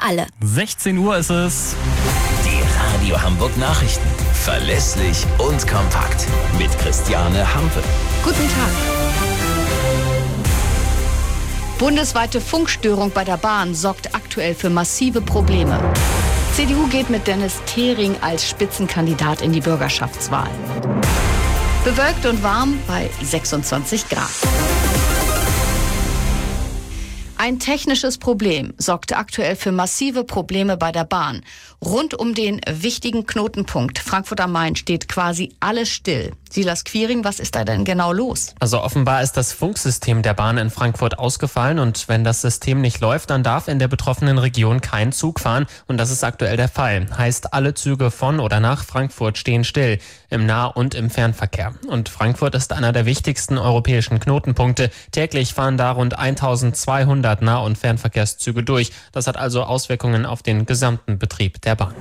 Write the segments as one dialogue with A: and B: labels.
A: alle.
B: 16 Uhr ist es.
C: Die Radio Hamburg Nachrichten. Verlässlich und kompakt. Mit Christiane Hampe.
A: Guten Tag. Bundesweite Funkstörung bei der Bahn sorgt aktuell für massive Probleme. CDU geht mit Dennis Thering als Spitzenkandidat in die Bürgerschaftswahl. Bewölkt und warm bei 26 Grad. Ein technisches Problem sorgt aktuell für massive Probleme bei der Bahn. Rund um den wichtigen Knotenpunkt Frankfurt am Main steht quasi alles still. Silas Quiring, was ist da denn genau los?
D: Also offenbar ist das Funksystem der Bahn in Frankfurt ausgefallen und wenn das System nicht läuft, dann darf in der betroffenen Region kein Zug fahren und das ist aktuell der Fall. Heißt, alle Züge von oder nach Frankfurt stehen still, im Nah- und im Fernverkehr. Und Frankfurt ist einer der wichtigsten europäischen Knotenpunkte. Täglich fahren da rund 1200 Nah- und Fernverkehrszüge durch. Das hat also Auswirkungen auf den gesamten Betrieb der Bahn.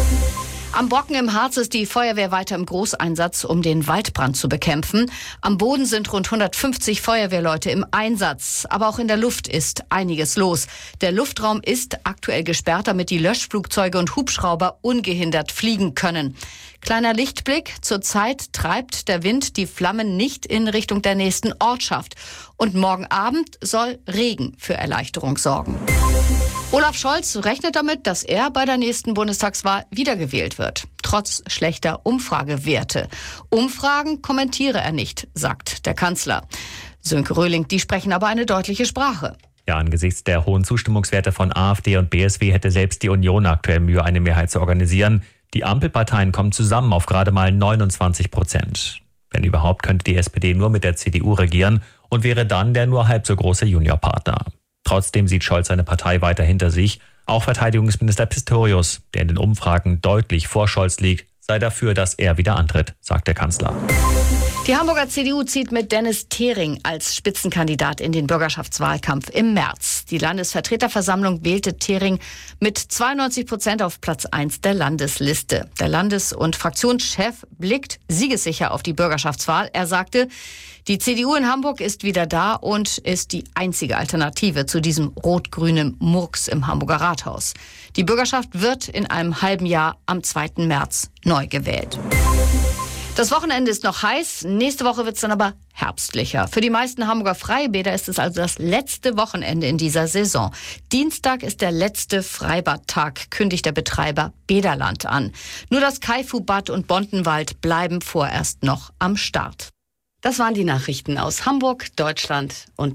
A: Am Brocken im Harz ist die Feuerwehr weiter im Großeinsatz, um den Waldbrand zu bekämpfen. Am Boden sind rund 150 Feuerwehrleute im Einsatz. Aber auch in der Luft ist einiges los. Der Luftraum ist aktuell gesperrt, damit die Löschflugzeuge und Hubschrauber ungehindert fliegen können. Kleiner Lichtblick: Zurzeit treibt der Wind die Flammen nicht in Richtung der nächsten Ortschaft. Und morgen Abend soll Regen für Erleichterung sorgen. Olaf Scholz rechnet damit, dass er bei der nächsten Bundestagswahl wiedergewählt wird. Trotz schlechter Umfragewerte. Umfragen kommentiere er nicht, sagt der Kanzler. Sönke Röhling, die sprechen aber eine deutliche Sprache.
E: Ja, angesichts der hohen Zustimmungswerte von AfD und BSW hätte selbst die Union aktuell Mühe, eine Mehrheit zu organisieren. Die Ampelparteien kommen zusammen auf gerade mal 29%. Wenn überhaupt, könnte die SPD nur mit der CDU regieren und wäre dann der nur halb so große Juniorpartner. Trotzdem sieht Scholz seine Partei weiter hinter sich. Auch Verteidigungsminister Pistorius, der in den Umfragen deutlich vor Scholz liegt, sei dafür, dass er wieder antritt, sagt der Kanzler.
A: Die Hamburger CDU zieht mit Dennis Thering als Spitzenkandidat in den Bürgerschaftswahlkampf im März. Die Landesvertreterversammlung wählte Thering mit 92% auf Platz 1 der Landesliste. Der Landes- und Fraktionschef blickt siegessicher auf die Bürgerschaftswahl. Er sagte, die CDU in Hamburg ist wieder da und ist die einzige Alternative zu diesem rot-grünen Murks im Hamburger Rathaus. Die Bürgerschaft wird in einem halben Jahr am 2. März neu gewählt. Das Wochenende ist noch heiß, nächste Woche wird es dann aber herbstlicher. Für die meisten Hamburger Freibäder ist es also das letzte Wochenende in dieser Saison. Dienstag ist der letzte Freibadtag, kündigt der Betreiber Bäderland an. Nur das Kaifu-Bad und Bontenwald bleiben vorerst noch am Start. Das waren die Nachrichten aus Hamburg, Deutschland und